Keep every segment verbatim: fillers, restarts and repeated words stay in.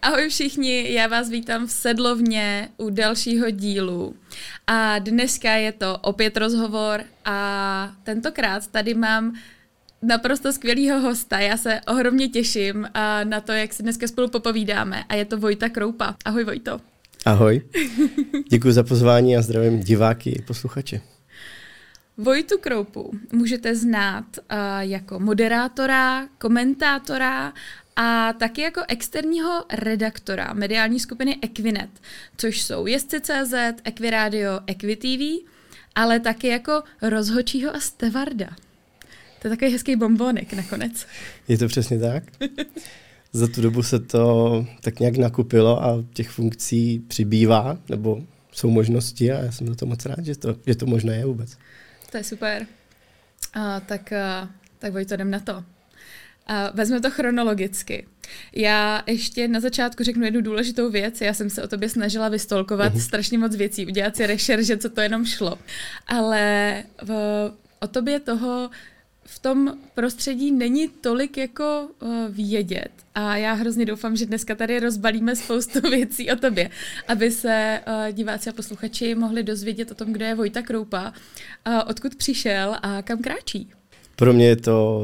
Ahoj všichni, já vás vítám v Sedlovně u dalšího dílu. A dneska je to opět rozhovor a tentokrát tady mám naprosto skvělýho hosta. Já se ohromně těším na to, jak si dneska spolu popovídáme. A je to Vojta Kroupa. Ahoj Vojto. Ahoj, děkuji za pozvání a zdravím diváky i posluchače. Vojtu Kroupu můžete znát uh, jako moderátora, komentátora a taky jako externího redaktora mediální skupiny Equinet, což jsou Jezdci tečka cé zet, Equiradio, Equi té vé, ale taky jako rozhodčího a stevarda. To je takový hezký bonbónek nakonec. Je to přesně tak. Za tu dobu se to tak nějak nakupilo a těch funkcí přibývá, nebo jsou možnosti a já jsem za to moc rád, že to, že to možné je vůbec. To je super. A, tak, a, tak Vojto, jdem na to. A vezme to chronologicky. Já ještě na začátku řeknu jednu důležitou věc. Já jsem se o tobě snažila vystolkovat uh-huh. strašně moc věcí, udělat si rešerže, co to jenom šlo. Ale v, o tobě toho v tom prostředí není tolik jako uh, vědět. A já hrozně doufám, že dneska tady rozbalíme spoustu věcí o tobě, aby se uh, diváci a posluchači mohli dozvědět o tom, kdo je Vojta Kroupa, uh, odkud přišel a kam kráčí. Pro mě je to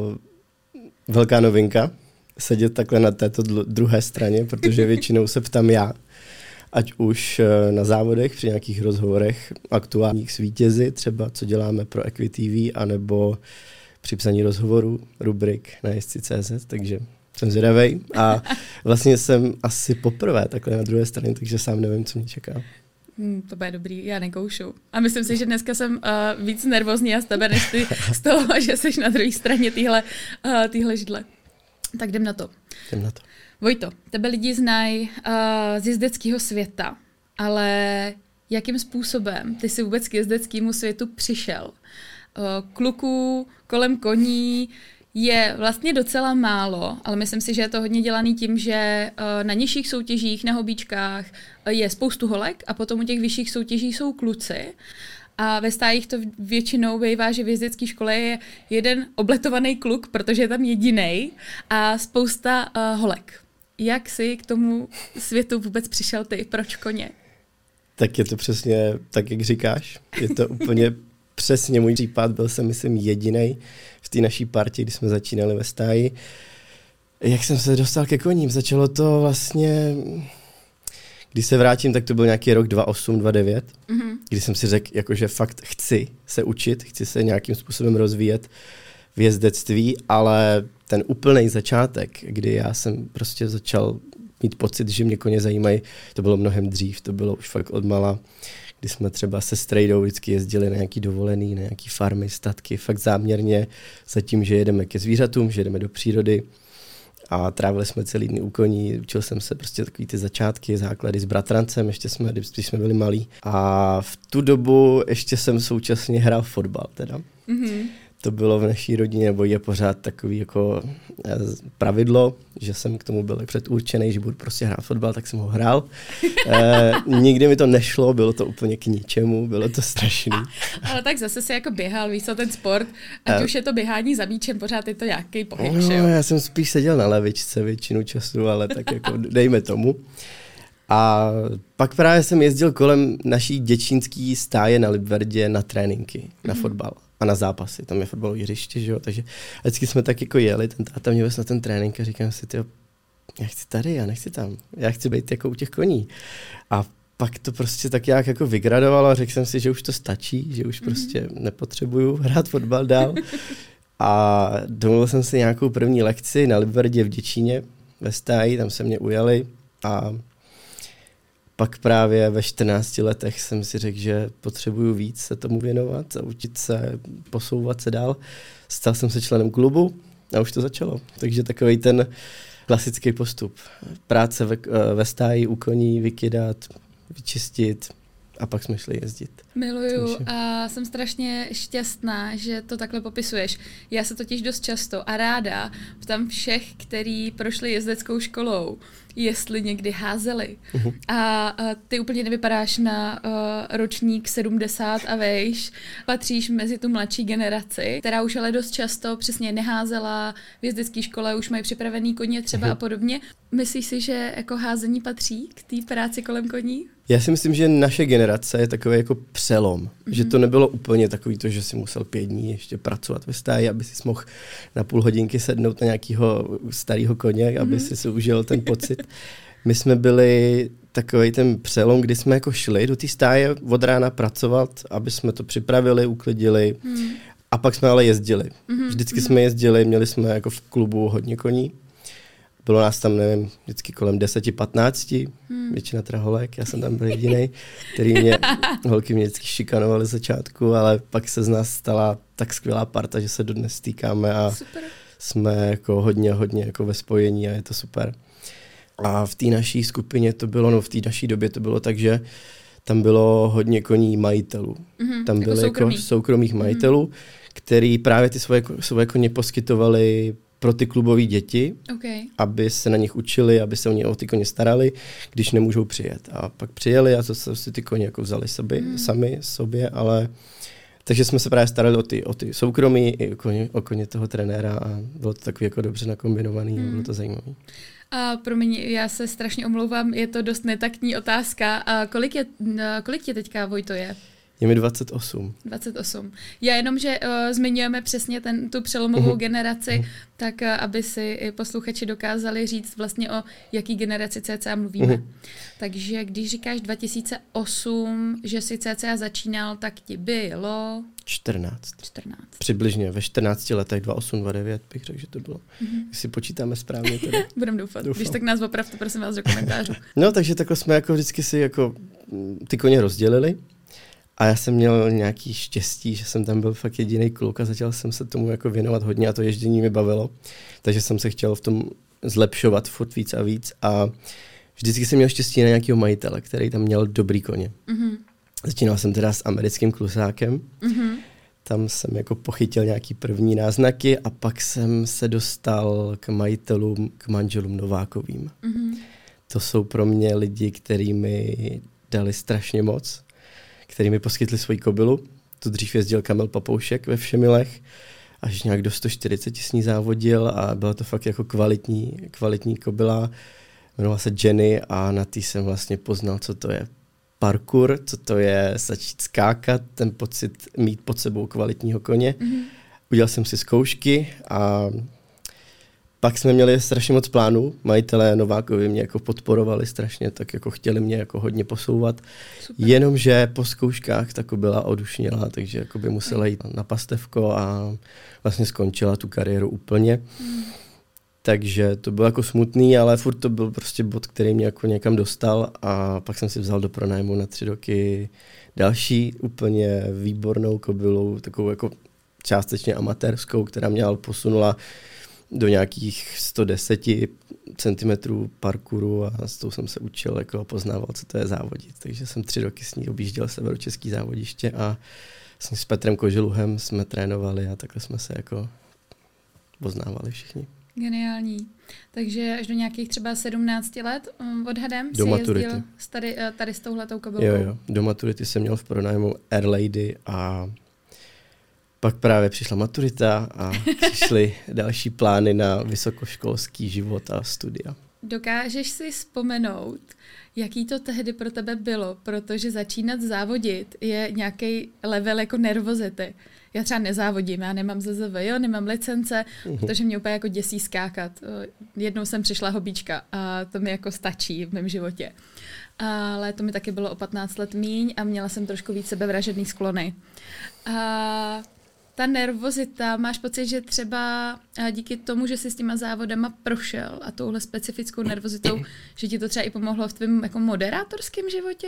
velká novinka sedět takhle na této dl- druhé straně, protože většinou se ptám já, ať už na závodech, při nějakých rozhovorech aktuálních s vítězi, třeba co děláme pro Equi té vé, anebo při psaní rozhovorů, rubrik na jezdci tečka cé zet, takže jsem zvědavej a vlastně jsem asi poprvé takhle na druhé straně, takže sám nevím, co mě čeká. Hmm, to bude dobrý, já nekoušu. A myslím si, že dneska jsem uh, víc nervózní z tebe, než ty z toho, že jsi na druhé straně týhle, uh, týhle židle. Tak jdem na to. Jdem na to. Vojto, tebe lidi znají uh, z jezdeckého světa, ale jakým způsobem ty jsi vůbec k jezdeckému světu přišel? Uh, kluků kolem koní je vlastně docela málo, ale myslím si, že je to hodně dělaný tím, že na nižších soutěžích, na hobíčkách je spoustu holek a potom u těch vyšších soutěží jsou kluci. A ve stájích to většinou bývá, že v jezdecké škole je jeden obletovaný kluk, protože je tam jedinej a spousta uh, holek. Jak jsi k tomu světu vůbec přišel ty? Proč koně? Tak je to přesně tak, jak říkáš. Je to úplně přesně můj případ. Byl jsem, myslím, jedinej v té naší partii, kdy jsme začínali ve stáji. Jak jsem se dostal ke koním? Začalo to vlastně, když se vrátím, tak to byl nějaký rok dva osm, dva devět, mm-hmm. kdy jsem si řekl, jakože fakt chci se učit, chci se nějakým způsobem rozvíjet v jezdectví, ale ten úplný začátek, kdy já jsem prostě začal mít pocit, že mě koně zajímají, to bylo mnohem dřív, to bylo už fakt odmala, kdy jsme třeba se strejdou vždycky jezdili na nějaký dovolený, na nějaký farmy, statky, fakt záměrně za tím, že jedeme ke zvířatům, že jedeme do přírody a trávili jsme celý dny u koní, učil jsem se prostě takový ty začátky, základy s bratrancem, ještě jsme, když jsme byli malí a v tu dobu ještě jsem současně hrál fotbal teda. Mm-hmm. To bylo v naší rodině, nebo je pořád takový jako pravidlo, že jsem k tomu byl předurčený, že budu prostě hrát fotbal, tak jsem ho hrál. E, nikdy mi to nešlo, bylo to úplně k ničemu, bylo to strašný. Ale tak zase si jako běhal, víš co, ten sport, ať e, už je to běhání za míčem, pořád je to nějaký pohyb, no, že jo? Já jsem spíš seděl na levičce většinu času, ale tak jako dejme tomu. A pak právě jsem jezdil kolem naší děčínský stáje na Libverdě na tréninky, na mm. fotbal. A na zápasy, tam je fotbalové hřiště, že jo, takže vždycky jsme tak jako jeli, ten táta mě vez na ten trénink a říkám si, tyjo, já chci tady, já nechci tam, já chci být jako u těch koní. A pak to prostě tak nějak jako vygradovalo a řekl jsem si, že už to stačí, že už mm-hmm. prostě nepotřebuju hrát fotbal dál. A domluvil jsem si nějakou první lekci na Libverdě v Děčíně ve stáji, tam se mě ujali a pak právě ve čtrnácti letech jsem si řekl, že potřebuju víc se tomu věnovat a učit se, posouvat se dál. Stal jsem se členem klubu a už to začalo. Takže takový ten klasický postup. Práce ve, ve stáji, u koní, vykydat, vyčistit, a pak jsme šli jezdit. Miluju Takže. A jsem strašně šťastná, že to takhle popisuješ. Já se totiž dost často a ráda tam všech, který prošli jezdeckou školou, jestli někdy házeli. Uh-huh. A, a ty úplně nevypadáš na uh, ročník sedmdesát a vejš. Patříš mezi tu mladší generaci, která už ale dost často přesně neházela v jezdecké škole, už mají připravený koně třeba uh-huh. a podobně. Myslíš si, že jako házení patří k té práci kolem koní? Já si myslím, že naše generace je takový jako přelom. Mm-hmm. Že to nebylo úplně takový to, že si musel pět dní ještě pracovat ve stáji, aby si mohl na půl hodinky sednout na nějakého starého koně, mm-hmm. aby si si užil ten pocit. My jsme byli takový ten přelom, kdy jsme jako šli do té stáje od rána pracovat, aby jsme to připravili, uklidili mm. a pak jsme ale jezdili. Mm-hmm. Vždycky mm-hmm. jsme jezdili, měli jsme jako v klubu hodně koní. Bylo nás tam, nevím, vždycky kolem deset patnáct, hmm. většina teda holek, já jsem tam byl jedinej, který mě, holky mě vždycky šikanovali z začátku, ale pak se z nás stala tak skvělá parta, že se dodnes stýkáme a super. Jsme jako hodně, hodně jako ve spojení a je to super. A v té naší skupině to bylo, no v té naší době to bylo tak, že tam bylo hodně koní majitelů. Mm-hmm, tam byly jako, soukromí. jako soukromých majitelů, mm-hmm. který právě ty svoje, svoje koně poskytovali pro ty klubové děti, okay. aby se na nich učili, aby se o ně o ty koně starali, když nemůžou přijet. A pak přijeli a to se si ty koně jako vzali sobě, mm. sami sobě, ale takže jsme se právě starali o ty, o ty soukromí i o koně, o koně toho trenéra a bylo to takový jako dobře nakombinovaný, mm. bylo to zajímavé. A promiň, já se strašně omlouvám, je to dost netaktní otázka. A kolik, je, kolik tě teďka, Vojto, je? Je mi dvacet osm. dvacet osm. Já jenom, že uh, zmiňujeme přesně ten, tu přelomovou uh-huh. generaci, uh-huh. tak uh, aby si i posluchači dokázali říct vlastně o jaký generaci cca mluvíme. Uh-huh. Takže když říkáš dva tisíce osm, že si cca začínal, tak ti bylo... čtrnáct. čtrnáct. Přibližně ve čtrnácti letech, dva osm, dva devět bych řekl, že to bylo. Uh-huh. Jestli počítáme správně teda. Budem doufat. Doufám. Když tak nás opravdu, prosím vás, do komentářů. No, takže takhle jsme jako vždycky si jako ty koně rozdělili. A já jsem měl nějaký štěstí, že jsem tam byl fakt jediný kluk a začal jsem se tomu jako věnovat hodně a to ježdění mi bavilo. Takže jsem se chtěl v tom zlepšovat furt víc a víc a vždycky jsem měl štěstí na nějakého majitele, který tam měl dobrý koně. Mm-hmm. Začínal jsem teda s americkým klusákem. Mm-hmm. Tam jsem jako pochytil nějaký první náznaky a pak jsem se dostal k majitelům, k manželům Novákovým. Mm-hmm. To jsou pro mě lidi, kteří mi dali strašně moc, který mi poskytli svoji kobylu. Tu dřív jezdil Kamil Papoušek ve Všemilech, až nějak do sto čtyřicet s ní závodil a byla to fakt jako kvalitní, kvalitní kobyla. Jmenovala se Jenny a na tý jsem vlastně poznal, co to je parkour, co to je začít skákat, ten pocit mít pod sebou kvalitního koně. Mm-hmm. Udělal jsem si zkoušky a pak jsme měli strašně moc plánů. Majitelé Novákovi mě jako podporovali strašně, tak jako chtěli mě jako hodně posouvat. Super. Jenomže po zkouškách ta kobyla odušněla, takže jako by musela jít na pastevko a vlastně skončila tu kariéru úplně. Hmm. Takže to bylo jako smutný, ale furt to byl prostě bod, který mě jako někam dostal a pak jsem si vzal do pronájmu na tři roky další úplně výbornou kobylu, takovou jako částečně amatérskou, která mě ale posunula do nějakých sto deset centimetrů parkouru a s tou jsem se učil jako a poznával, co to je závodit. Takže jsem tři roky s ní objížděl severočeský závodiště a s Petrem Koželuhem jsme trénovali a takhle jsme se jako poznávali všichni. Geniální. Takže až do nějakých třeba sedmnácti let odhadem do si maturity. Jezdil tady, tady s touhletou kobylkou. Jo, jo. Do maturity jsem měl v pronájmu Air Lady a pak právě přišla maturita a přišly další plány na vysokoškolský život a studia. Dokážeš si vzpomenout, jaký to tehdy pro tebe bylo, protože začínat závodit je nějaký level jako nervozity. Já třeba nezávodím, já nemám Z Z V, jo, nemám licence, uh-huh. protože mě úplně jako děsí skákat. Jednou jsem přišla hobíčka a to mi jako stačí v mém životě. Ale to mi taky bylo o patnáct let míň a měla jsem trošku víc sebevražedný sklony. A ta nervozita, máš pocit, že třeba díky tomu, že jsi s těma závodama prošel a touhle specifickou nervozitou, že ti to třeba i pomohlo v tvém jako moderátorském životě?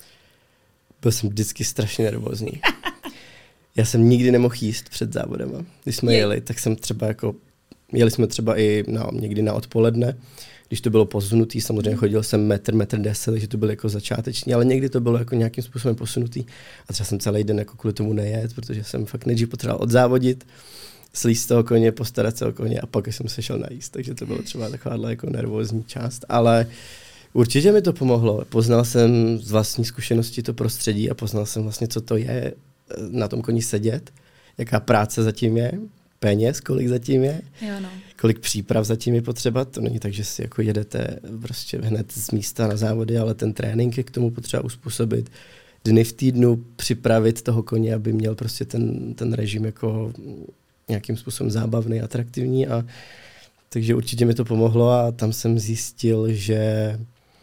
Byl jsem vždycky strašně nervózní. Já jsem nikdy nemohl jíst před závodama. Když jsme Je. jeli, tak jsem třeba jako, jeli jsme třeba i na, někdy na odpoledne, když to bylo posunutý, samozřejmě chodil jsem metr, metr deset, takže to bylo jako začáteční, ale někdy to bylo jako nějakým způsobem posunutý a třeba jsem celý den jako kvůli tomu nejet, protože jsem fakt nejdřív potřeboval odzávodit, slízt toho koně, postarat se o koně a pak jsem se šel najíst, takže to bylo třeba takováhle jako nervózní část, ale určitě mi to pomohlo. Poznal jsem z vlastní zkušenosti to prostředí a poznal jsem vlastně, co to je na tom koni sedět, jaká práce zatím je, peněz, kolik zatím je, jo, no. kolik příprav zatím je potřeba. To není tak, že si jako jedete prostě hned z místa na závody, ale ten trénink je k tomu potřeba uspůsobit. Dny v týdnu připravit toho koně, aby měl prostě ten, ten režim jako nějakým způsobem zábavný, atraktivní. A takže určitě mi to pomohlo a tam jsem zjistil, že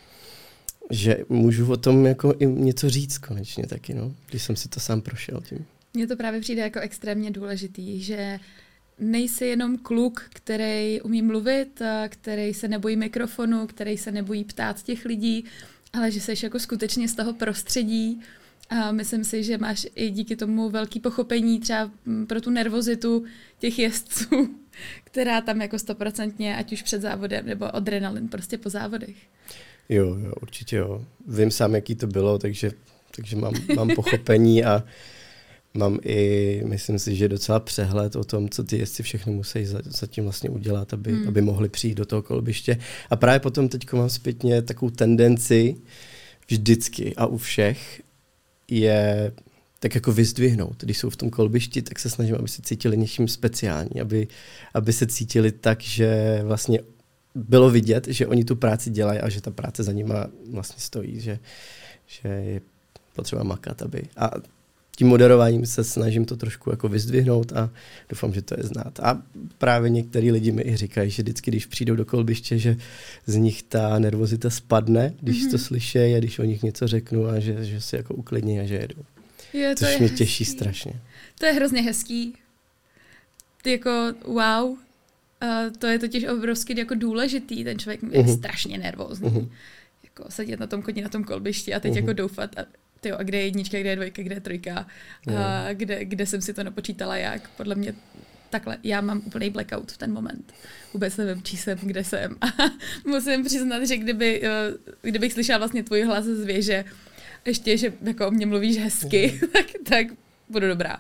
že můžu o tom jako i něco říct konečně taky, no, když jsem si to sám prošel tím. Mně to právě přijde jako extrémně důležitý, že nejsi jenom kluk, který umí mluvit, který se nebojí mikrofonu, který se nebojí ptát těch lidí, ale že jsi jako skutečně z toho prostředí a myslím si, že máš i díky tomu velký pochopení třeba pro tu nervozitu těch jezdců, která tam jako stoprocentně, ať už před závodem nebo adrenalin prostě po závodech. Jo, jo, určitě jo. Vím sám, jaký to bylo, takže, takže mám, mám pochopení a mám i, myslím si, že docela přehled o tom, co ty jezdci všechno musí zatím vlastně udělat, aby, hmm. aby mohli přijít do toho kolbiště. A právě potom teď mám zpětně takovou tendenci vždycky a u všech je tak jako vyzdvihnout. Když jsou v tom kolbišti, tak se snažím, aby se cítili něčím speciální, aby, aby se cítili tak, že vlastně bylo vidět, že oni tu práci dělají a že ta práce za nima vlastně stojí, že, že je potřeba makat, aby... A tím moderováním se snažím to trošku jako vyzdvihnout a doufám, že to je znát. A právě některý lidi mi i říkají, že vždycky, když přijdou do kolbiště, že z nich ta nervozita spadne, když mm-hmm. to slyší a když o nich něco řeknu a že, že se jako uklidní a že jedou. Je, to Což je mě hezký. těší strašně. To je hrozně hezký. Ty jako wow. Uh, to je totiž obrovsky jako důležitý. Ten člověk je uh-huh. strašně nervózní. Uh-huh. Jako sedět na tom koni, na tom kolbišti a teď uh-huh. jako doufat. A, tyjo, a kde je jednička, kde je dvojka, kde je trojka. Uh-huh. A kde, kde jsem si to napočítala jak. Podle mě takhle. Já mám úplný blackout v ten moment. Vůbec nevím, čí jsem, kde jsem. A musím přiznat, že kdyby, uh, kdybych slyšela vlastně tvůj hlas z věže, ještě, že jako o mě mluvíš hezky, uh-huh. tak, tak budu dobrá.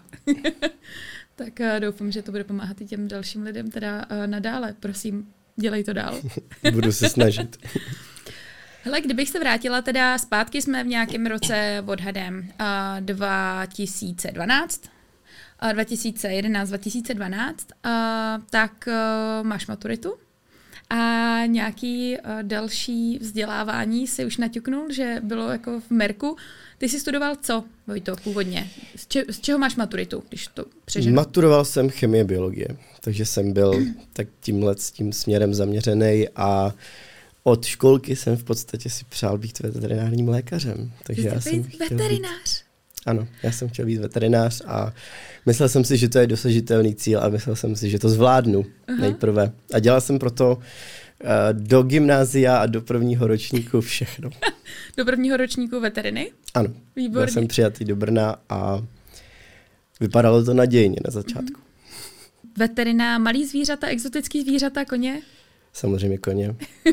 Tak uh, doufám, že to bude pomáhat i těm dalším lidem teda uh, nadále. Prosím, dělej to dál. Budu se snažit. Hele, kdybych se vrátila teda zpátky, jsme v nějakém roce odhadem uh, dva tisíce dvanáct, uh, dva tisíce jedenáct, dva tisíce dvanáct, uh, tak uh, máš maturitu a nějaký uh, další vzdělávání si už naťuknul, že bylo jako v Merku. Ty jsi studoval co, Vojto, původně? Z, če- z čeho máš maturitu, když to přeženu? Maturoval jsem chemie, biologie, takže jsem byl tak tímhle s tím směrem zaměřený a od školky jsem v podstatě si přál být veterinárním lékařem. Takže já jsem veterinář? Být, ano, já jsem chtěl být veterinář a myslel jsem si, že to je dosažitelný cíl a myslel jsem si, že to zvládnu uh-huh. nejprve. A dělal jsem proto uh, do gymnázia a do prvního ročníku všechno. Do prvního ročníku veteriny? Ano. Výborný. Byl jsem přijatý do Brna a vypadalo to nadějně na začátku. Mm-hmm. Veterina, malý zvířata, exotický zvířata, koně? Samozřejmě koně.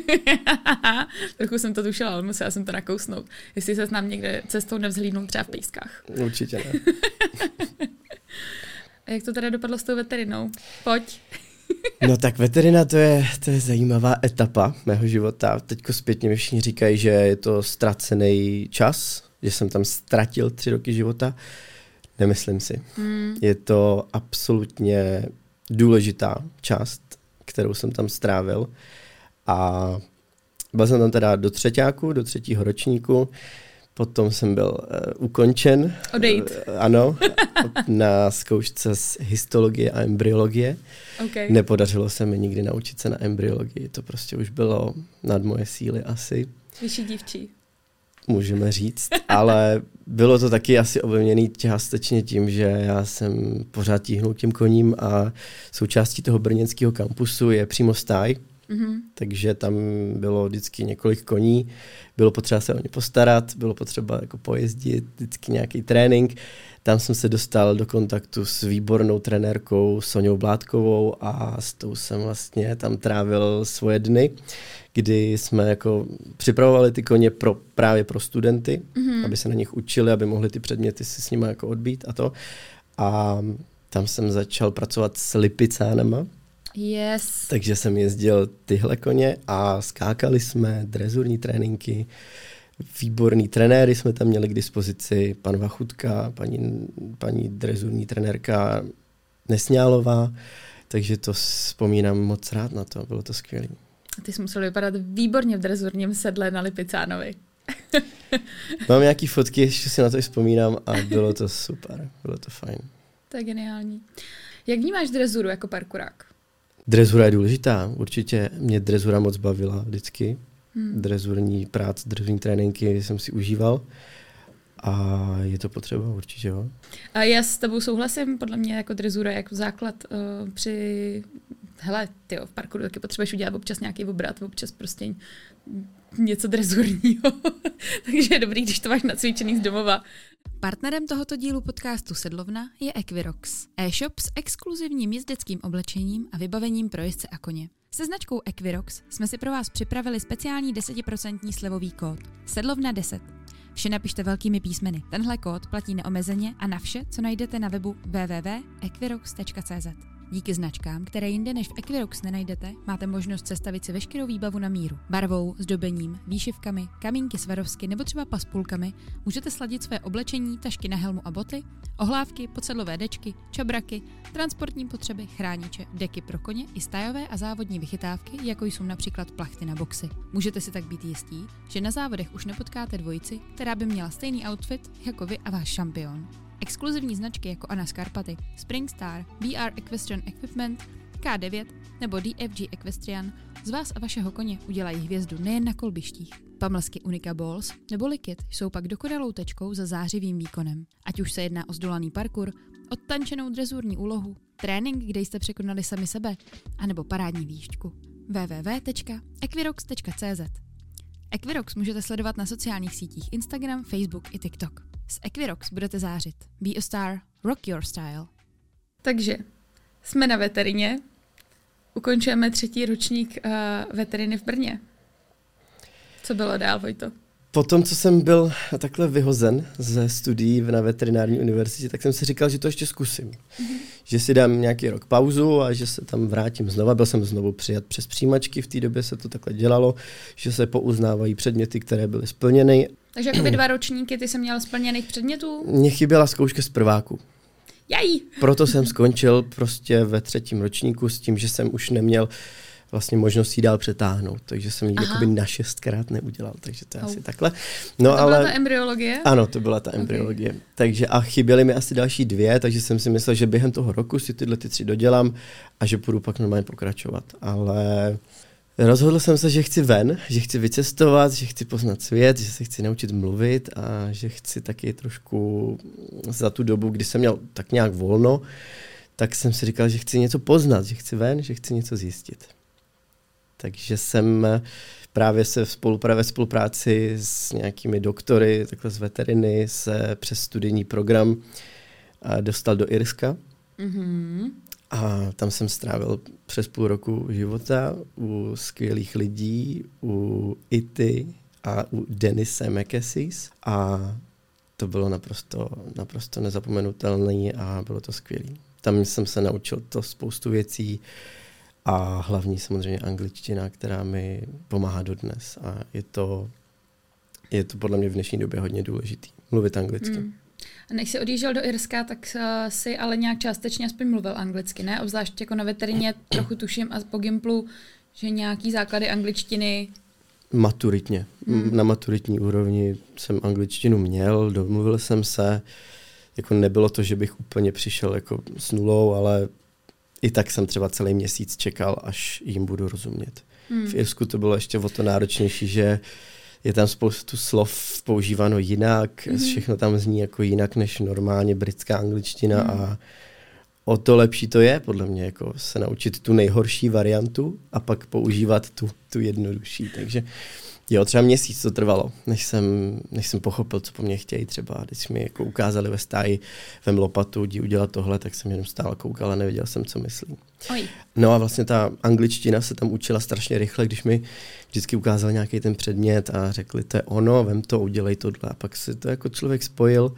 Trochu jsem to tušila, ale musela jsem to nakousnout. Jestli se nám někde cestou nevzhlídnul třeba v pejskách. Určitě ne. A jak to teda dopadlo s tou veterinou? Pojď. No tak veterina to je, to je zajímavá etapa mého života. Teďko zpětně mi všichni říkají, že je to ztracený čas, že jsem tam ztratil tři roky života. Nemyslím si. Hmm. Je to absolutně důležitá část, kterou jsem tam strávil. A byl jsem tam teda do třeťáku, do třetího ročníku. Potom jsem byl uh, ukončen. Odejít. Uh, ano, na zkoušce z histologie a embryologie. Okay. Nepodařilo se mi nikdy naučit se na embryologii. To prostě už bylo nad moje síly asi. Vyšší dívčí. Můžeme říct, ale bylo to taky asi ovlivněný částečně tím, že já jsem pořád tíhnul tím koním a součástí toho brněnského kampusu je přímo stáj, Mm-hmm. Takže tam bylo vždycky několik koní, bylo potřeba se o ně postarat, bylo potřeba jako pojezdit, vždycky nějaký trénink. Tam jsem se dostal do kontaktu s výbornou trenérkou Soňou Blátkovou a s tou jsem vlastně tam trávil svoje dny, kdy jsme jako připravovali ty koně pro, právě pro studenty, mm-hmm. aby se na nich učili, aby mohli ty předměty si s nimi jako odbít a to. A tam jsem začal pracovat s lipicánama. Yes. Takže jsem jezdil tyhle koně a skákali jsme, drezurní tréninky, výborný trenéry jsme tam měli k dispozici, pan Vachutka, paní, paní drezurní trenérka Nesňálová, takže to vzpomínám moc rád na to, bylo to skvělé. Ty jsi musel vypadat výborně v drezurním sedle na Lipicánovi. Mám nějaký fotky, ještě si na to vzpomínám a bylo to super, bylo to fajn. To je geniální. Jak vnímáš drezuru jako parkourák? Drezura je důležitá, určitě mě drezura moc bavila vždycky. Hmm. Drezurní práce, drezurní tréninky jsem si užíval a je to potřeba určitě. Jo. A já s tebou souhlasím, podle mě jako drezura jako základ uh, při... Hele, tyjo, v parkouru taky potřebuješ udělat občas nějaký obrat, občas prostě něco drezurního. Takže je dobrý, když to máš nacvičený z domova. Partnerem tohoto dílu podcastu Sedlovna je Equirox, e-shop s exkluzivním jezdeckým oblečením a vybavením pro jezdce a koně. Se značkou Equirox jsme si pro vás připravili speciální deset procent slevový kód Sedlovna deset. Vše napište velkými písmeny. Tenhle kód platí neomezeně a na vše, co najdete na webu w w w tečka equirox tečka c z. Díky značkám, které jinde než v Equirox nenajdete, máte možnost sestavit si veškerou výbavu na míru. Barvou, zdobením, výšivkami, kamínky Swarovski nebo třeba paspulkami můžete sladit své oblečení, tašky na helmu a boty, ohlávky, podsedlové dečky, čabraky, transportní potřeby, chrániče, deky pro koně i stajové a závodní vychytávky, jako jsou například plachty na boxy. Můžete si tak být jistí, že na závodech už nepotkáte dvojici, která by měla stejný outfit jako vy a váš šampion. Exkluzivní značky jako Anna Scarpati, Springstar, B R Equestrian Equipment, K devět nebo D F G Equestrian z vás a vašeho koně udělají hvězdu nejen na kolbištích. Pamlsky Unica Balls nebo Liquid jsou pak dokonalou tečkou za zářivým výkonem. Ať už se jedná o zdolaný parkour, odtančenou drezurní úlohu, trénink, kde jste překonali sami sebe, anebo parádní výšku. w w w tečka equirox tečka c z. Equirox můžete sledovat na sociálních sítích Instagram, Facebook i TikTok. S Equirox budete zářit. Be a star, rock your style. Takže jsme na veterině, ukončujeme třetí ročník uh, veteriny v Brně. Co bylo dál, Vojto? Po tom, co jsem byl takhle vyhozen ze studií na veterinární univerzitě, tak jsem si říkal, že to ještě zkusím. Mm-hmm. Že si dám nějaký rok pauzu a že se tam vrátím znova. Byl jsem znovu přijat přes přijímačky, v té době se to takhle dělalo, že se pouznávají předměty, které byly splněny. Takže jakoby dva ročníky ty jsi měl splněných předmětů? Mně chyběla zkouška z prváku. Jaj! Proto jsem skončil prostě ve třetím ročníku s tím, že jsem už neměl vlastně možnost jí dál přetáhnout, takže jsem ji jakoby na šestkrát neudělal, takže to je oh. asi takhle. No, a to ale... byla ta embryologie? Ano, to byla ta okay. embryologie. Takže a chyběly mi asi další dvě, takže jsem si myslel, že během toho roku si tyhle ty tři dodělám a že půjdu pak normálně pokračovat. Ale rozhodl jsem se, že chci ven, že chci vycestovat, že chci poznat svět, že se chci naučit mluvit a že chci taky trošku za tu dobu, kdy jsem měl tak nějak volno, tak jsem si říkal, že chci něco poznat, že chci ven, že chci něco zjistit. Takže jsem právě se v spolupráci, spolupráci s nějakými doktory, takhle z veteriny, se přes studijní program dostal do Irska. Mm-hmm. A tam jsem strávil přes půl roku života u skvělých lidí, u Ity a u Denise McAsees. A to bylo naprosto, naprosto nezapomenutelné a bylo to skvělé. Tam jsem se naučil to spoustu věcí, a hlavní samozřejmě angličtina, která mi pomáhá dodnes. A je to, je to podle mě v dnešní době hodně důležitý. Mluvit anglicky. Mm. A než jsi odjížděl do Irska, tak uh, si ale nějak částečně aspoň mluvil anglicky, ne? Obzvlášť jako na veterině trochu tuším a po Gimplu, že nějaký základy angličtiny... Maturitně. Mm. Na maturitní úrovni jsem angličtinu měl, domluvil jsem se. Jako nebylo to, že bych úplně přišel jako s nulou, ale i tak jsem třeba celý měsíc čekal, až jim budu rozumět. Hmm. V Irsku to bylo ještě o to náročnější, že je tam spoustu slov používáno jinak, hmm. všechno tam zní jako jinak než normálně britská angličtina hmm. a, o to lepší to je, podle mě, jako se naučit tu nejhorší variantu a pak používat tu, tu jednodušší. Takže jo, třeba měsíc to trvalo, než jsem, než jsem pochopil, co po mně chtějí třeba. Když mi jako ukázali ve stáji, vem lopatu, jdi udělat tohle, tak jsem jenom stál a koukal a nevěděl jsem, co myslí. Oj. No a vlastně ta angličtina se tam učila strašně rychle, když mi vždycky ukázal nějaký ten předmět a řekli, to je ono, vem to, udělej tohle. A pak si to jako člověk spojil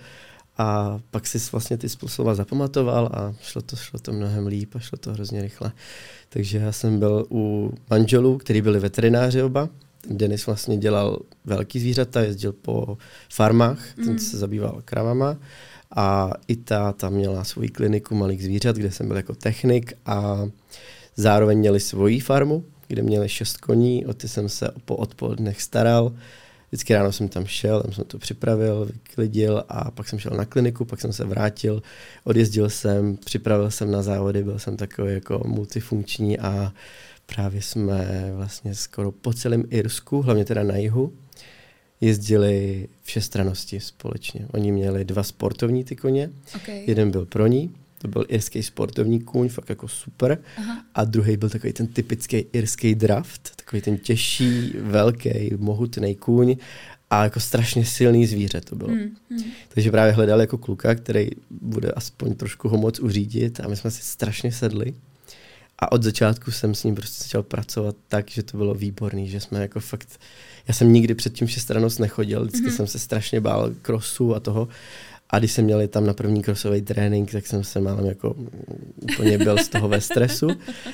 a pak si vlastně ty slova zapamatoval a šlo to, šlo to mnohem líp a šlo to hrozně rychle. Takže já jsem byl u manželů, kteří byli veterináři oba. Denis vlastně dělal velký zvířata, jezdil po farmách, ten mm. se zabýval kravama a i ta tam měla svoji kliniku malých zvířat, kde jsem byl jako technik a zároveň měli svoji farmu, kde měli šest koní, o ty jsem se po odpolednech staral. Vždycky ráno jsem tam šel, tam jsem to připravil, vyklidil a pak jsem šel na kliniku, pak jsem se vrátil, odjezdil jsem, připravil jsem na závody, byl jsem takový jako multifunkční a právě jsme vlastně skoro po celém Irsku, hlavně teda na jihu, jezdili všestrannosti společně. Oni měli dva sportovní ty koně, okay. Jeden byl pro ní, to byl irský sportovní kůň, fakt jako super, aha. A druhý byl takový ten typický irský draft, takový ten těžší, velký, mohutný kůň a jako strašně silný zvíře to bylo. Hmm, hmm. Takže právě hledal jako kluka, který bude aspoň trošku ho moc uřídit a my jsme si strašně sedli. A od začátku jsem s ním prostě začal pracovat tak, že to bylo výborný, že jsme jako fakt, já jsem nikdy předtím všestrannost nechodil, vždycky mm-hmm. jsem se strašně bál crossu a toho a když jsme měli tam na první crossový trénink, tak jsem se málem jako úplně byl z toho ve stresu,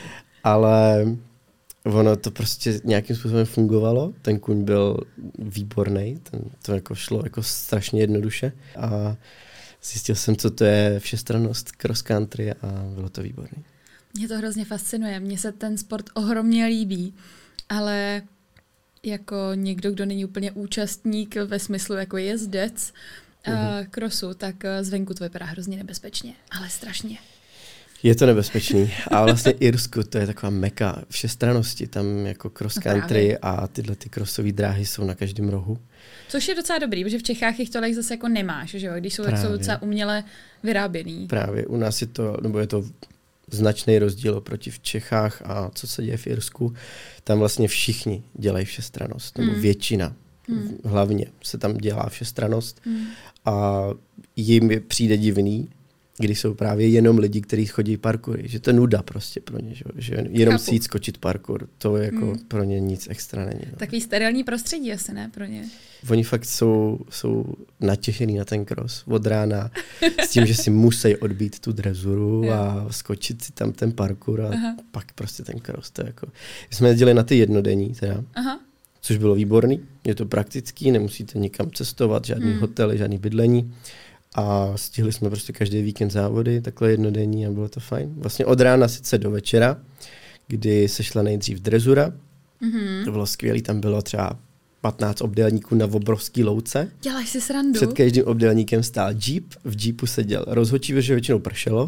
ale ono to prostě nějakým způsobem fungovalo, ten kůň byl výborný, ten, to jako šlo jako strašně jednoduše a zjistil jsem, co to je všestrannost cross country a bylo to výborný. Mě to hrozně fascinuje, mně se ten sport ohromně líbí, ale jako někdo, kdo není úplně účastník ve smyslu jako jezdec uh-huh. uh, crossu, tak zvenku to vypadá hrozně nebezpečně, ale strašně. Je to nebezpečný a vlastně Irsku to je taková meka všestrannosti, tam jako cross country no a tyhle ty crossové dráhy jsou na každém rohu. Což je docela dobrý, protože v Čechách jich tolik zase jako nemáš, že jo, když jsou, jsou docela uměle vyráběný. Právě, u nás je to, nebo je to značný rozdíl oproti v Čechách a co se děje v Irsku. Tam vlastně všichni dělají všestrannost, nebo mm. většina. Mm. Hlavně se tam dělá všestrannost mm. a jim je přijde divný, když jsou právě jenom lidi, kteří chodí parkoury, že to je nuda prostě pro ně, že, že jenom si jít skočit parkour, to je jako mm. pro ně nic extra není. No. Takový sterilní prostředí asi, ne, pro ně? Oni fakt jsou, jsou natěšený na ten cross od rána s tím, že si musí odbít tu drezuru a skočit si tam ten parkour a aha. pak prostě ten cross. To jako. My jsme jezdili na ty jednodenní teda, aha. což bylo výborný, je to praktický, nemusíte nikam cestovat, žádný mm. hotely, žádný bydlení. A stihli jsme prostě každý víkend závody, takhle jednodenní a bylo to fajn. Vlastně od rána sice do večera, kdy se šla nejdřív drezura. Mm-hmm. To bylo skvělý, tam bylo třeba patnáct obdélníků na obrovský louce. Děláš si srandu? Před každým obdélníkem stál džíp, v džípu seděl rozhodčí, protože většinou pršelo.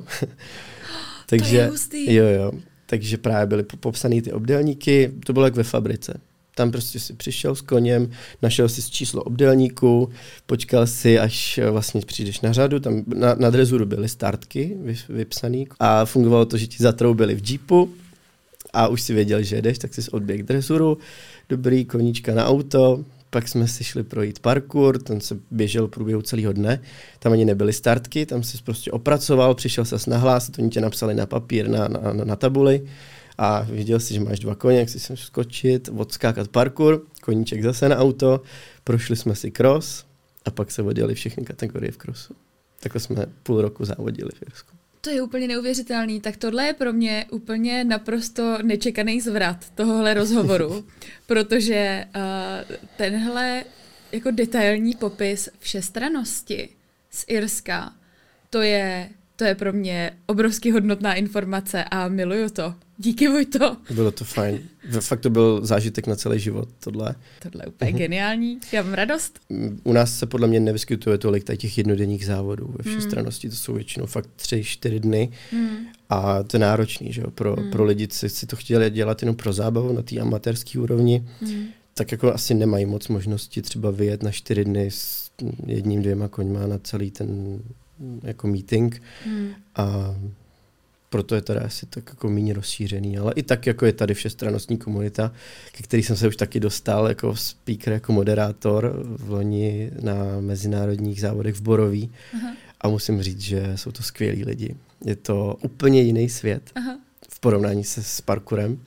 Takže, to je hustý. Jo, jo. Takže právě byly popsané ty obdélníky, to bylo jak ve fabrice. Tam prostě si přišel s koněm, našel si číslo obdélníku, počkal si, až vlastně přijdeš na řadu, tam na, na drezuru byly startky vypsaný a fungovalo to, že ti zatroubili v džípu a už si věděl, že jedeš, tak jsi odběh drezuru, dobrý, koníčka na auto, pak jsme si šli projít parkour, ten se běžel v průběhu celého dne, tam ani nebyly startky, tam jsi prostě opracoval, přišel ses nahlásit, oni tě napsali na papír, na, na, na tabuli, a viděl jsi, že máš dva koně, jak si sem skočit, odskákat parkour, koníček zase na auto, prošli jsme si cross a pak se odjeli všechny kategorie v crossu. Takhle jsme půl roku závodili v Irsku. To je úplně neuvěřitelný, tak tohle je pro mě úplně naprosto nečekaný zvrat tohohle rozhovoru, protože uh, tenhle jako detailní popis všestrannosti z Irska, to je... To je pro mě obrovsky hodnotná informace a miluju to. Díky, Vojto. Bylo to fajn. Fakt to byl zážitek na celý život, tohle. Tohle je úplně uh-huh. geniální. Já mám radost. U nás se podle mě nevyskytuje tolik těch jednodenních závodů ve všestrannosti. Mm. To jsou většinou fakt tři, čtyři dny. Mm. A to je náročný, že jo. Pro, mm. pro lidi, co si to chtěli dělat jenom pro zábavu na té amatérské úrovni, mm. tak jako asi nemají moc možnosti třeba vyjet na čtyři dny s jedním, dvěma koňma na celý ten jako meeting. Hmm. A proto je tady asi tak jako méně rozšířený, ale i tak jako je tady všestranostní komunita, ke který jsem se už taky dostal jako speaker, jako moderátor v loni na mezinárodních závodech v Boroví. Aha. A musím říct, že jsou to skvělí lidi. Je to úplně jiný svět. Aha. V porovnání se s parkourem.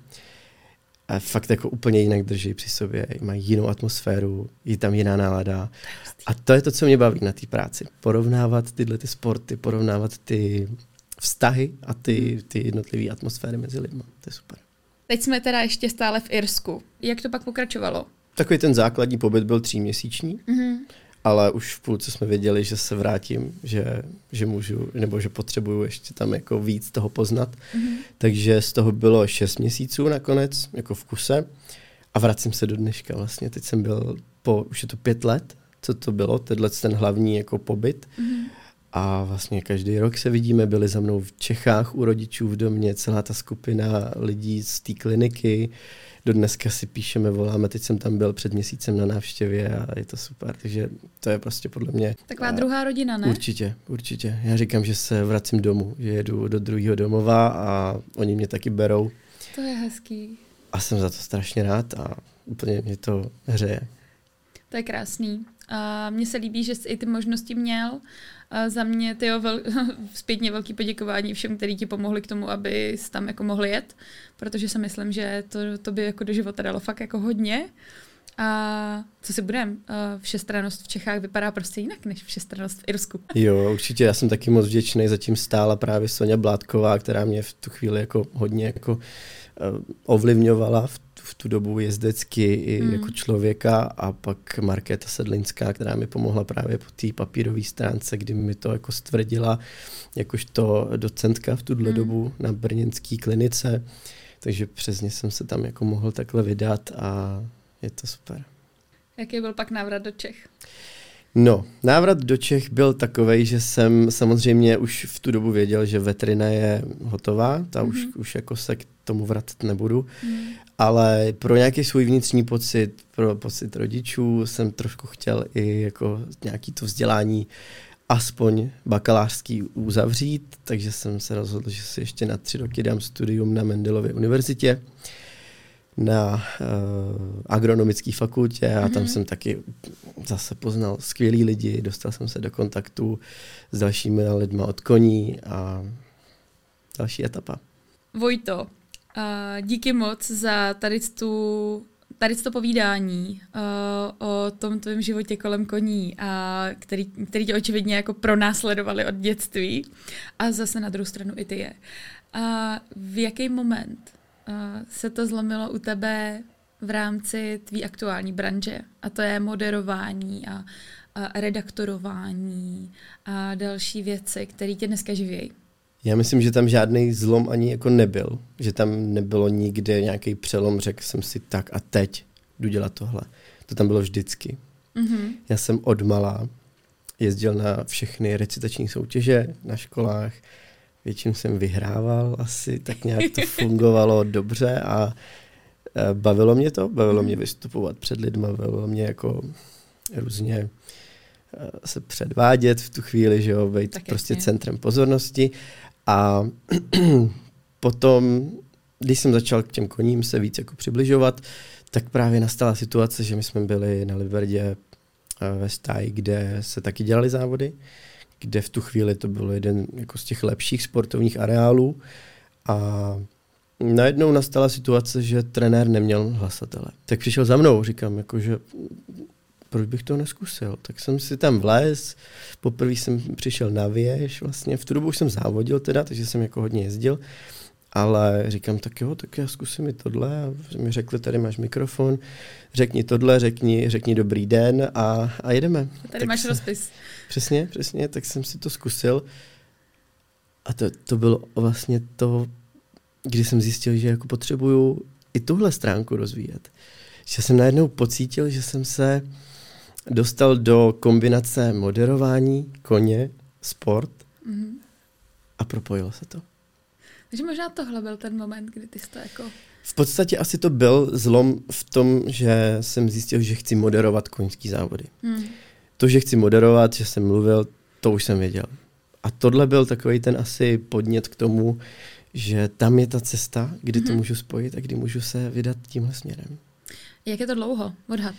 A fakt jako úplně jinak drží při sobě, mají jinou atmosféru, je tam jiná nálada. A to je to, co mě baví na té práci. Porovnávat tyhle ty sporty, porovnávat ty vztahy a ty, ty jednotlivé atmosféry mezi lidmi. To je super. Teď jsme teda ještě stále v Irsku. Jak to pak pokračovalo? Takový ten základní pobyt byl tříměsíční, mm-hmm. ale už v půlce jsme věděli, že se vrátím, že, že můžu, nebo že potřebuju ještě tam jako víc toho poznat. Mm-hmm. Takže z toho bylo šest měsíců nakonec, jako v kuse. A vracím se do dneška vlastně. Teď jsem byl po, už je to pět let, co to bylo, tenhle ten hlavní jako pobyt. Mm-hmm. A vlastně každý rok se vidíme, byli za mnou v Čechách u rodičů v domě, celá ta skupina lidí z té kliniky. Do dneska si píšeme, voláme, teď jsem tam byl před měsícem na návštěvě a je to super, takže to je prostě podle mě... Taková druhá rodina, ne? Určitě, určitě. Já říkám, že se vracím domů, že jedu do druhého domova a oni mě taky berou. To je hezký. A jsem za to strašně rád a úplně mě to hřeje. To je krásný. A mně se líbí, že jsi i ty možnosti měl. A za mě tyjo, vel, zpětně velký poděkování všem, kteří ti pomohli k tomu, aby jsi tam jako mohli jet, protože si myslím, že to, to by jako do života dalo fakt jako hodně. A co si budem, všestrannost v Čechách vypadá prostě jinak než všestrannost v Irsku. Jo, určitě, já jsem taky moc vděčný, zatím stála právě Sonja Blátková, která mě v tu chvíli jako hodně jako uh, ovlivňovala v, v tu dobu jezdecky i mm. jako člověka, a pak Markéta Sedlinská, která mi pomohla právě po té papírové stránce, kdy mi to jako stvrdila jakožto docentka v tuhle mm. dobu na brněnské klinice, takže přesně jsem se tam jako mohl takhle vydat a je to super. Jaký byl pak návrat do Čech? No, návrat do Čech byl takovej, že jsem samozřejmě už v tu dobu věděl, že veterina je hotová, ta mm-hmm. už, už jako se k tomu vracet nebudu, mm. ale pro nějaký svůj vnitřní pocit, pro pocit rodičů jsem trošku chtěl i jako nějaký to vzdělání aspoň bakalářský uzavřít, takže jsem se rozhodl, že si ještě na tři roky dám studium na Mendelově univerzitě na uh, agronomické fakultě a mm-hmm. tam jsem taky zase poznal skvělý lidi, dostal jsem se do kontaktu s dalšími lidma od koní a další etapa. Vojto, uh, díky moc za tady tu tady to povídání uh, o tom tvém životě kolem koní, a který, který tě očividně jako pronásledovali od dětství, a zase na druhou stranu i ty je. A v jaký moment uh, se to zlomilo u tebe v rámci tvý aktuální branže? A to je moderování a, a redaktorování a další věci, které tě dneska živějí. Já myslím, že tam žádný zlom ani jako nebyl. Že tam nebylo nikde nějaký přelom, řekl jsem si tak a teď jdu dělat tohle. To tam bylo vždycky. Mm-hmm. Já jsem odmala jezdil na všechny recitační soutěže na školách. Většinou jsem vyhrával asi, tak nějak to fungovalo dobře a bavilo mě to. Bavilo mm-hmm. mě vystupovat před lidma, bavilo mě jako různě se předvádět v tu chvíli, že jo, být tak prostě jasně. centrem pozornosti. A potom, když jsem začal k těm koním se víc jako přibližovat, tak právě nastala situace, že my jsme byli na Liberdě ve stáji, kde se taky dělali závody, kde v tu chvíli to bylo jeden jako z těch lepších sportovních areálů. A najednou nastala situace, že trenér neměl hlasatele. Tak přišel za mnou, říkám, jako, že proč bych to neskusil? Tak jsem si tam vlez, poprvé jsem přišel na věž, vlastně v tu dobu už jsem závodil teda, takže jsem jako hodně jezdil, ale říkám, tak jo, tak já zkusím i tohle, a mi řekli, tady máš mikrofon, řekni tohle, řekni, řekni dobrý den a, a jedeme. A tady tak máš jsem, rozpis. Přesně, přesně, tak jsem si to zkusil a to, to bylo vlastně to, kdy jsem zjistil, že jako potřebuju i tuhle stránku rozvíjet. Že jsem najednou pocítil, že jsem se dostal do kombinace moderování, koně, sport mm-hmm. a propojilo se to. Takže možná tohle byl ten moment, kdy ty jsi to jako... V podstatě asi to byl zlom v tom, že jsem zjistil, že chci moderovat koňský závody. Mm. To, že chci moderovat, že jsem mluvil, to už jsem věděl. A tohle byl takový ten asi podnět k tomu, že tam je ta cesta, kdy mm-hmm. to můžu spojit a kdy můžu se vydat tímhle směrem. Jak je to dlouho? Odhad?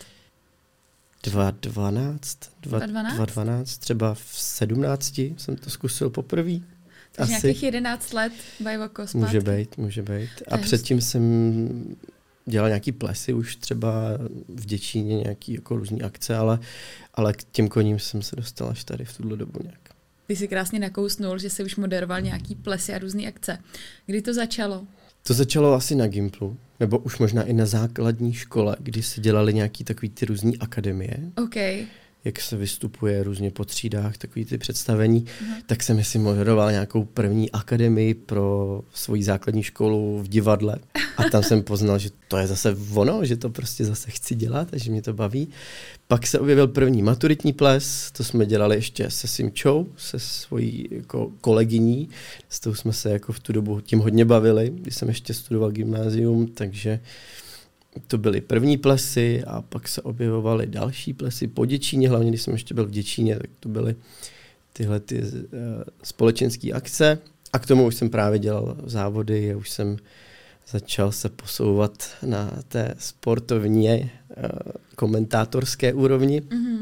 dva dvanáct, dva dvanáct, třeba v sedmnácti jsem to zkusil poprvé. Takže asi nějakých jedenáct let bajvoko zpátky. Může být, může být. A předtím hustý. Jsem dělal nějaký plesy už třeba v Děčíně, nějaký jako různý akce, ale, ale k těm koním jsem se dostal až tady v tuhle dobu nějak. Ty jsi krásně nakousnul, že jsi už moderoval nějaký plesy a různý akce. Kdy to začalo? To začalo asi na Gimplu, nebo už možná i na základní škole, kdy se dělali nějaký takový ty různý akademie. Okay. Jak se vystupuje různě po třídách, takový ty představení, uh-huh. tak jsem si moderoval nějakou první akademii pro svoji základní školu v divadle a tam jsem poznal, že to je zase ono, že to prostě zase chci dělat a že mě to baví. Pak se objevil první maturitní ples, to jsme dělali ještě se Simčou, se svojí jako kolegyní, s tou jsme se jako v tu dobu tím hodně bavili, když jsem ještě studoval gymnázium, takže to byly první plesy a pak se objevovaly další plesy po Děčíně, hlavně když jsem ještě byl v Děčíně, tak to byly tyhle ty uh, společenské akce a k tomu už jsem právě dělal závody a už jsem začal se posouvat na té sportovně uh, komentátorské úrovni. Mm-hmm.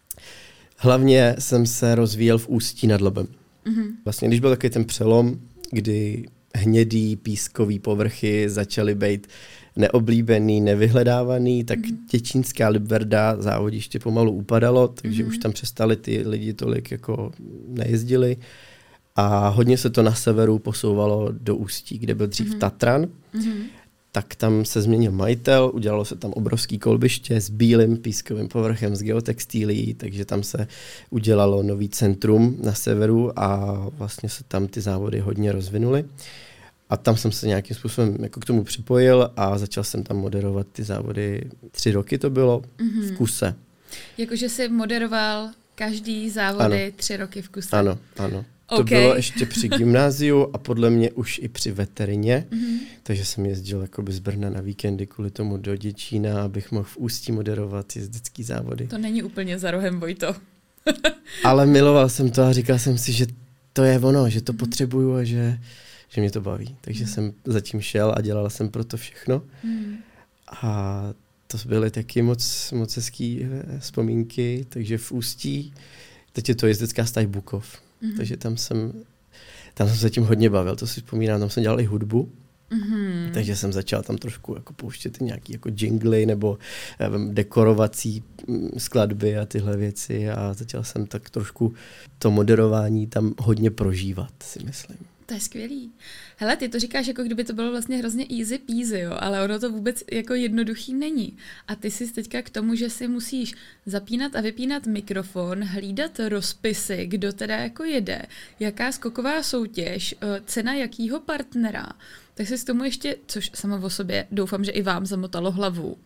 Hlavně jsem se rozvíjel v Ústí nad Labem. Mm-hmm. Vlastně když byl takový ten přelom, kdy hnědý pískový povrchy začaly být neoblíbený, nevyhledávaný, tak mm. děčínská Liberda závodiště pomalu upadalo, takže mm. už tam přestali ty lidi tolik jako nejezdili a hodně se to na severu posouvalo do Ústí, kde byl dřív mm. Tatran, mm. tak tam se změnil majitel, udělalo se tam obrovský kolbiště s bílým pískovým povrchem, s geotextílií, takže tam se udělalo nový centrum na severu a vlastně se tam ty závody hodně rozvinuly. A tam jsem se nějakým způsobem jako k tomu připojil a začal jsem tam moderovat ty závody. Tři roky to bylo mm-hmm. v kuse. Jakože jsi moderoval každý závody ano. tři roky v kuse? Ano, ano. Okay. To bylo ještě při gymnáziu a podle mě už i při veterině, mm-hmm. takže jsem jezdil jakoby z Brna na víkendy kvůli tomu do Děčína, abych mohl v Ústí moderovat jezdecký závody. To není úplně za rohem, Vojto. Ale miloval jsem to a říkal jsem si, že to je ono, že to mm-hmm. potřebuju a že že mě to baví. Takže mm. jsem zatím šel a dělala jsem pro to všechno. Mm. A to byly taky moc, moc hezký vzpomínky. Takže v Ústí, teď je to jezdecká stáj Bukov. Mm. Takže tam jsem, tam jsem se tím hodně bavil. To si vzpomínám, tam jsem dělal i hudbu. Mm. Takže jsem začal tam trošku jako pouštět nějaký jako jingly nebo um, dekorovací um, skladby a tyhle věci. A začal jsem tak trošku to moderování tam hodně prožívat, si myslím. To je skvělý. Hele, ty to říkáš, jako kdyby to bylo vlastně hrozně easy peasy, jo, ale ono to vůbec jako jednoduchý není. A ty jsi teďka k tomu, že si musíš zapínat a vypínat mikrofon, hlídat rozpisy, kdo teda jako jede, jaká skoková soutěž, cena jakýho partnera, tak si k tomu ještě, což samo o sobě doufám, že i vám zamotalo hlavu.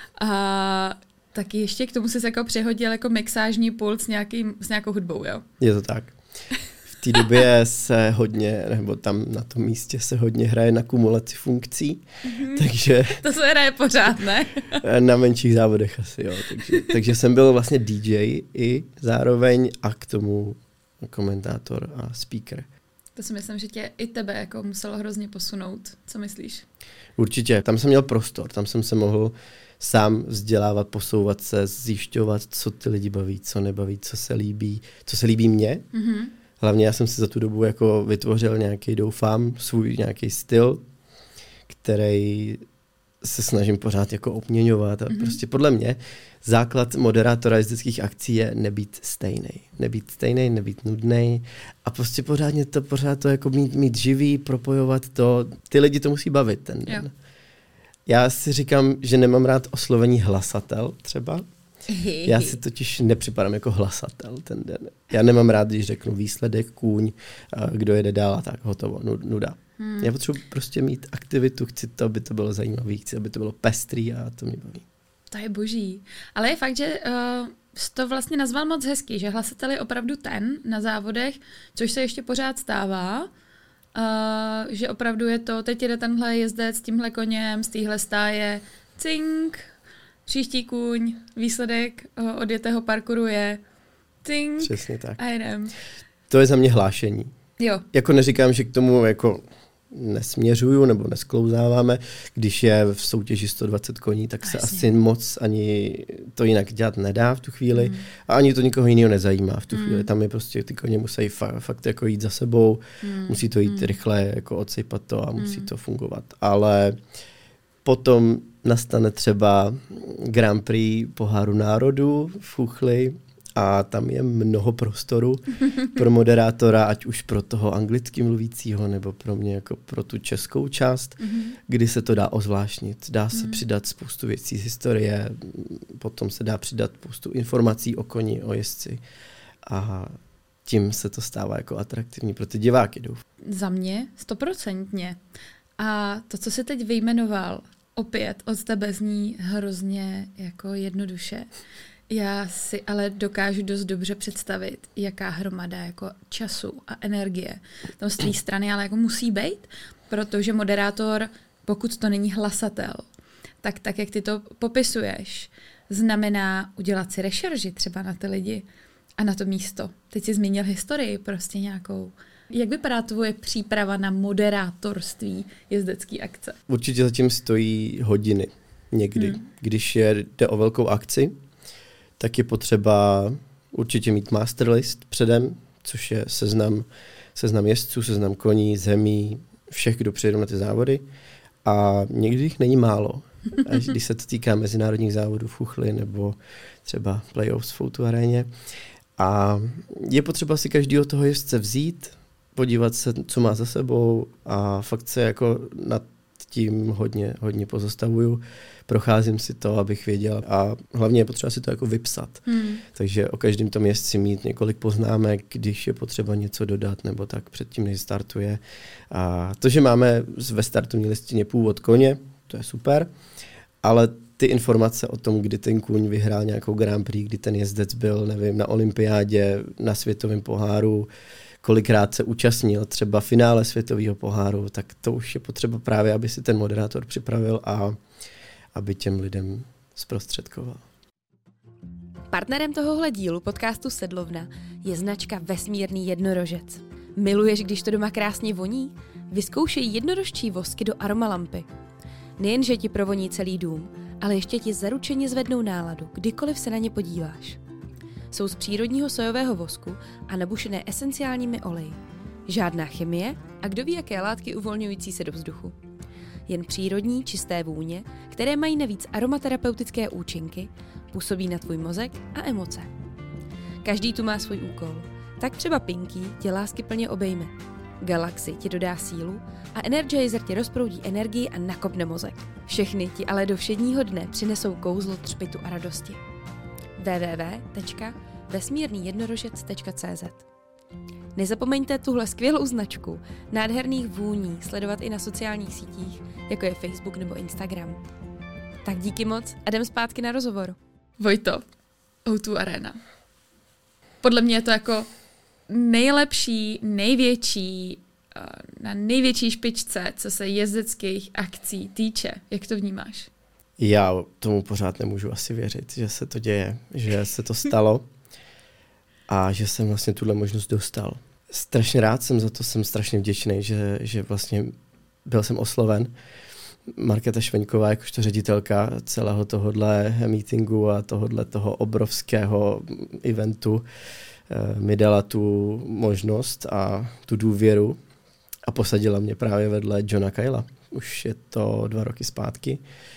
A taky ještě k tomu jsi jako přehodil jako mixážní pult s, nějakým, s nějakou hudbou, jo? Je to tak. V té době se hodně, nebo tam na tom místě se hodně hraje na kumulaci funkcí, mm-hmm. takže... To se hraje pořád, ne? Na menších závodech asi, jo. Takže, takže jsem byl vlastně D J i zároveň a k tomu komentátor a speaker. To si myslím, že tě i tebe jako muselo hrozně posunout. Co myslíš? Určitě. Tam jsem měl prostor, tam jsem se mohl sám vzdělávat, posouvat se, zjišťovat, co ty lidi baví, co nebaví, co se líbí, co se líbí mně. Mm-hmm. Hlavně já jsem si za tu dobu jako vytvořil nějaký, doufám, svůj nějaký styl, který se snažím pořád jako obměňovat. A mm-hmm. prostě podle mě základ moderátora jezdeckých akcí je nebýt stejný. Nebýt stejný, nebýt nudný a prostě pořádně to, pořád to jako mít, mít živý, propojovat to. Ty lidi to musí bavit ten den. Jo. Já si říkám, že nemám rád oslovení hlasatel třeba. Já si totiž nepřipadám jako hlasatel ten den. Já nemám rád, když řeknu výsledek, kůň, kdo jede dál a tak, hotovo, nuda. Hmm. Já potřebuji prostě mít aktivitu, chci to, aby to bylo zajímavé, chci, aby to bylo pestrý a to mě baví. To je boží. Ale je fakt, že uh, jsi to vlastně nazval moc hezky, že hlasatel je opravdu ten na závodech, což se ještě pořád stává, uh, že opravdu je to, teď jede tenhle jezdec s tímhle koněm, z téhle stáje, cink, příští kůň, výsledek uh, odjetého parkouru je cink přesně tak. A jedem. to je za mě hlášení. Jo. Jako neříkám, že k tomu jako nesměřuju nebo nesklouzáváme. Když je v soutěži sto dvacet koní, tak se Jasně. asi moc ani to jinak dělat nedá v tu chvíli. Mm. A ani to nikoho jiného nezajímá v tu mm. chvíli. Tam je prostě ty koně musí fa- fakt jako jít za sebou, mm. musí to jít mm. rychle, jako odsejpat to a musí mm. to fungovat. Ale potom nastane třeba Grand Prix poháru národů v Chuchli a tam je mnoho prostoru pro moderátora, ať už pro toho anglicky mluvícího, nebo pro mě jako pro tu českou část, mm-hmm. kdy se to dá ozvláštnit. Dá se mm. přidat spoustu věcí z historie, potom se dá přidat spoustu informací o koni, o jezdci a tím se to stává jako atraktivní pro ty diváky. Doufám. Za mě stoprocentně. A to, co jsi teď vyjmenoval, opět od tebe zní hrozně jako jednoduše. Já si ale dokážu dost dobře představit, jaká hromada jako času a energie tam z tvý strany ale jako musí být, protože moderátor, pokud to není hlasatel, tak tak, jak ty to popisuješ, znamená udělat si rešerži třeba na ty lidi a na to místo. Teď jsi zmínil historii prostě nějakou. Jak vypadá tvoje příprava na moderátorství jezdecké akce? Určitě zatím stojí hodiny někdy. Hmm. Když je, jde o velkou akci, tak je potřeba určitě mít masterlist předem, což je seznam, seznam jezdců, seznam koní, zemí, všech, kdo přijedou na ty závody. A někdy jich není málo. Až když se to týká mezinárodních závodů v Chuchli nebo třeba playoffs v Outu aréně. A je potřeba si každého toho jezdce vzít, podívat se, co má za sebou a fakt se jako nad tím hodně, hodně pozastavuju. Procházím si to, abych věděl a hlavně je potřeba si to jako vypsat. Hmm. Takže o každém tom jezdci mít několik poznámek, když je potřeba něco dodat nebo tak předtím, než startuje. A to, že máme ve startovní listině původ koně, to je super, ale ty informace o tom, kdy ten kůň vyhrál nějakou Grand Prix, kdy ten jezdec byl, nevím, na olympiádě, na světovém poháru, kolikrát se účastnil třeba finále světového poháru, tak to už je potřeba právě, aby si ten moderátor připravil a aby těm lidem zprostředkoval. Partnerem tohohle dílu podcastu Sedlovna je značka Vesmírný jednorožec. Miluješ, když to doma krásně voní? Vyzkoušej jednorožčí vosky do aromalampy. Nejenže ti provoní celý dům, ale ještě ti zaručeně zvednou náladu, kdykoliv se na ně podíváš. Jsou z přírodního sojového vosku a nabušené esenciálními oleji. Žádná chemie a kdo ví, jaké látky uvolňující se do vzduchu. Jen přírodní, čisté vůně, které mají navíc aromaterapeutické účinky, působí na tvůj mozek a emoce. Každý tu má svůj úkol. Tak třeba Pinky tě láskyplně obejme. Galaxy ti dodá sílu a Energizer ti rozproudí energii a nakopne mozek. Všechny ti ale do všedního dne přinesou kouzlo třpitu a radosti. w w w tečka vesmírný jednorožec tečka c z Nezapomeňte tuhle skvělou značku nádherných vůní sledovat i na sociálních sítích, jako je Facebook nebo Instagram. Tak díky moc a jdem zpátky na rozhovor. Vojto, Outu Arena. Podle mě je to jako nejlepší, největší, na největší špičce, co se jezdeckých akcí týče. Jak to vnímáš? Já tomu pořád nemůžu asi věřit, že se to děje, že se to stalo a že jsem vlastně tuhle možnost dostal. Strašně rád jsem za to, jsem strašně vděčný, že, že vlastně byl jsem osloven. Markéta Šveňková, jakožto ředitelka celého tohohle meetingu a tohohle toho obrovského eventu, mi dala tu možnost a tu důvěru a posadila mě právě vedle Johna Kyla. Už je to dva roky zpátky.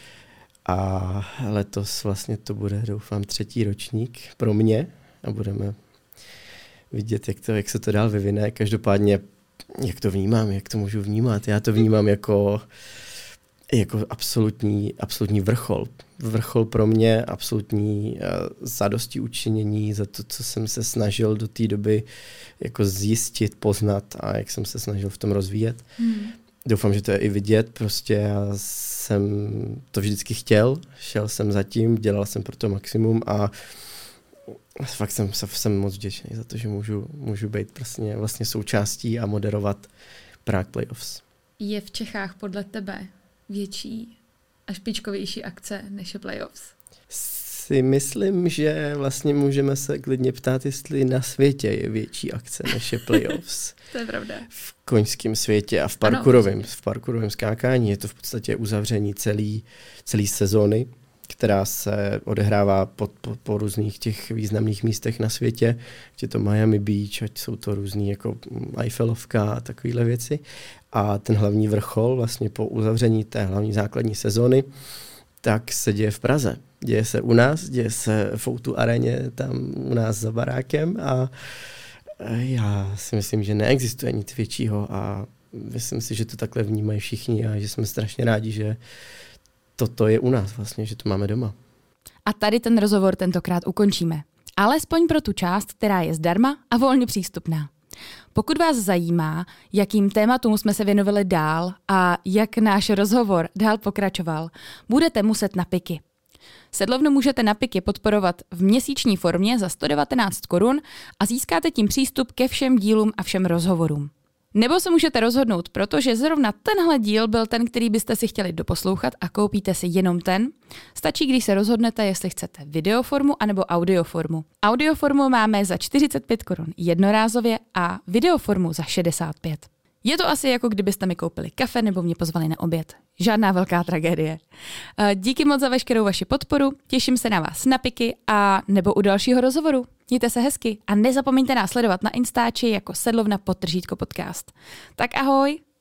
A letos vlastně to bude, doufám, třetí ročník pro mě a budeme vidět, jak, to, jak se to dál vyvine. Každopádně, jak to vnímám, jak to můžu vnímat. Já to vnímám jako, jako absolutní, absolutní vrchol. Vrchol pro mě, absolutní zadosti učinění za to, co jsem se snažil do té doby jako zjistit, poznat a jak jsem se snažil v tom rozvíjet. Hmm. Doufám, že to je i vidět, prostě já jsem to vždycky chtěl, šel jsem za tím, dělal jsem pro to maximum a fakt jsem, jsem moc vděčný za to, že můžu, můžu být vlastně, vlastně součástí a moderovat Prague Playoffs. Je v Čechách podle tebe větší a špičkovější akce než je Playoffs? si myslím, že vlastně můžeme se klidně ptát, jestli na světě je větší akce než je playoffs. To je pravda. V koňském světě a v parkourovém, v parkourovém skákání je to v podstatě uzavření celý, celý sezóny, která se odehrává po, po, po různých těch významných místech na světě. Ať je to Miami Beach, ať jsou to různý jako Eiffelovka a takovéhle věci. A ten hlavní vrchol vlastně po uzavření té hlavní základní sezóny tak se děje v Praze. Děje se u nás, děje se v O dva aréně tam u nás za barákem a já si myslím, že neexistuje nic většího a myslím si, že to takhle vnímají všichni a že jsme strašně rádi, že toto je u nás vlastně, že to máme doma. A tady ten rozhovor tentokrát ukončíme. Alespoň pro tu část, která je zdarma a volně přístupná. Pokud vás zajímá, jakým tématům jsme se věnovali dál a jak náš rozhovor dál pokračoval, budete muset na Piky. Sedlovnu můžete na Piky podporovat v měsíční formě za sto devatenáct korun a získáte tím přístup ke všem dílům a všem rozhovorům. Nebo se můžete rozhodnout, protože zrovna tenhle díl byl ten, který byste si chtěli doposlouchat a koupíte si jenom ten. Stačí, když se rozhodnete, jestli chcete videoformu anebo audioformu. Audioformu máme za čtyřicet pět korun jednorázově a videoformu za šedesát pět. Je to asi jako kdybyste mi koupili kafe nebo mě pozvali na oběd. Žádná velká tragédie. Díky moc za veškerou vaši podporu, těším se na vás na Piky a nebo u dalšího rozhovoru. Mějte se hezky a nezapomeňte nás sledovat na Instači jako sedlovna podtržítko podcast. Tak ahoj!